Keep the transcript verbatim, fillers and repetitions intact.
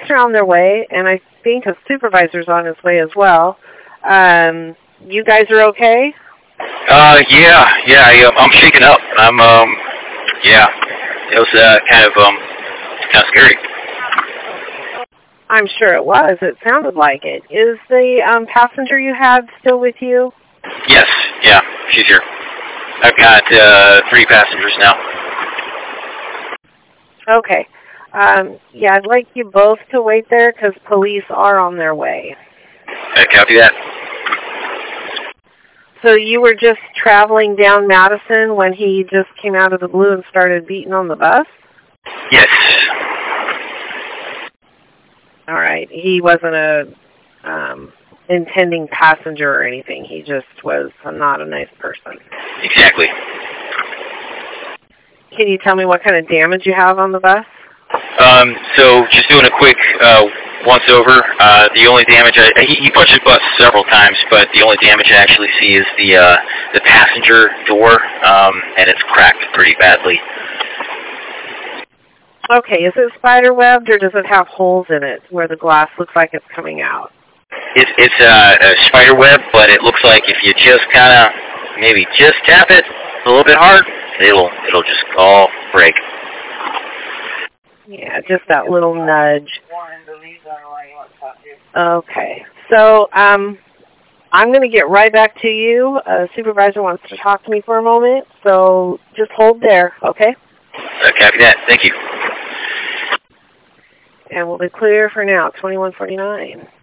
police are on their way, and I think a supervisor's on his way as well. Um, you guys are okay? Uh, yeah, yeah, I, um, I'm shaken up. I'm, um, yeah, it was uh, kind of, um, kind of scary. I'm sure it was. It sounded like it. Is the um, passenger you had still with you? Yes, yeah, she's here. I've got uh, three passengers now. Okay. Um, yeah, I'd like you both to wait there because police are on their way. I copy that. So you were just traveling down Madison when he just came out of the blue and started beating on the bus? Yes. All right. He wasn't a um, intending passenger or anything. He just was not a nice person. Exactly. Can you tell me what kind of damage you have on the bus? Um, so just doing a quick uh, once over. Uh, the only damage I, he, he punched his bus several times, but the only damage I actually see is the uh, the passenger door, um, and it's cracked pretty badly. Okay, is it spider webbed or does it have holes in it where the glass looks like it's coming out? It's it's uh, a spider web, but it looks like if you just kind of maybe just tap it a little bit hard, it'll it'll just all break. Yeah, just that little nudge. Okay, so um, I'm going to get right back to you. A supervisor wants to talk to me for a moment, so just hold there, okay? Uh, copy that. Thank you. And we'll be clear for now, twenty-one forty-nine.